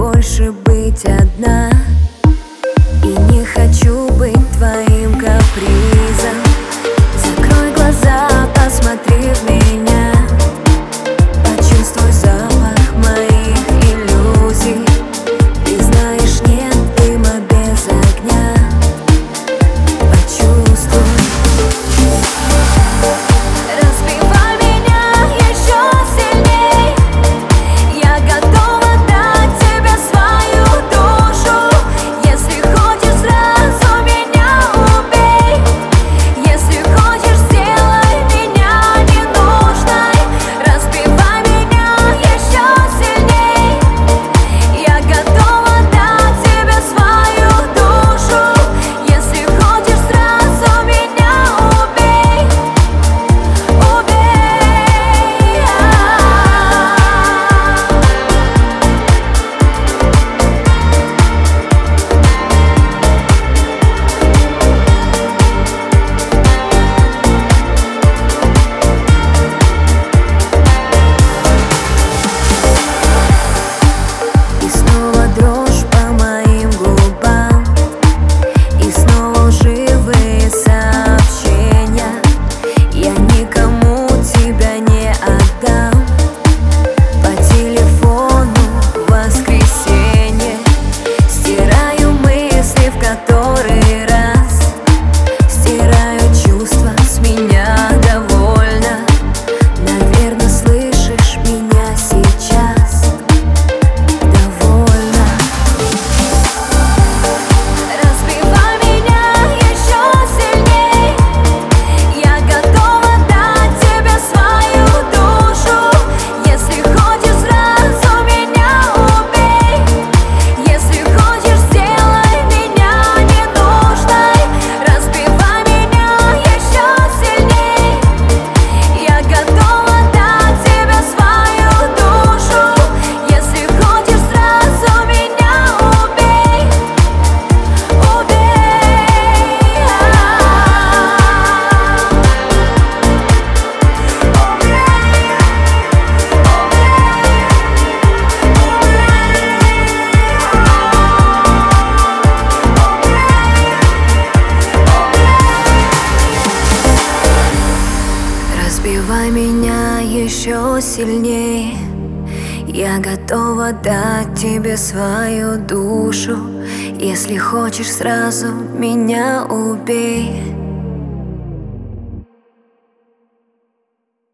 больше быть одна. И не хочу быть твоим капризом. Закрой глаза, посмотри в меня, почувствуй запах моих иллюзий. Ты знаешь, нет дыма без огня. Почувствуй. Разбивай меня еще сильней. Я готова дать тебе свою душу. Если хочешь, сразу меня убей. Если хочешь, сделай меня ненужной. Разбивай меня еще сильней. Я готова дать тебе свою душу. Если хочешь, сразу меня убей. Убей. И снова дрожь по моим губам, и снова лживые сообщения. Я никому тебя не отдам. По телефону в воскресенье стираю мысли в который раз. Стираю чувства, с меня довольна. Наверно, слышишь меня сейчас. Довольно. Разбивай меня еще сильней. Я готова дать тебе свою душу. Если хочешь, сразу меня убей. Если хочешь, сделай меня ненужной. Разбивай меня еще сильней. Я готова дать тебе свою душу. Если хочешь, сразу меня убей. Убей. Разбивай меня еще сильнее. Я готова дать тебе свою душу. Если хочешь, сразу меня убей.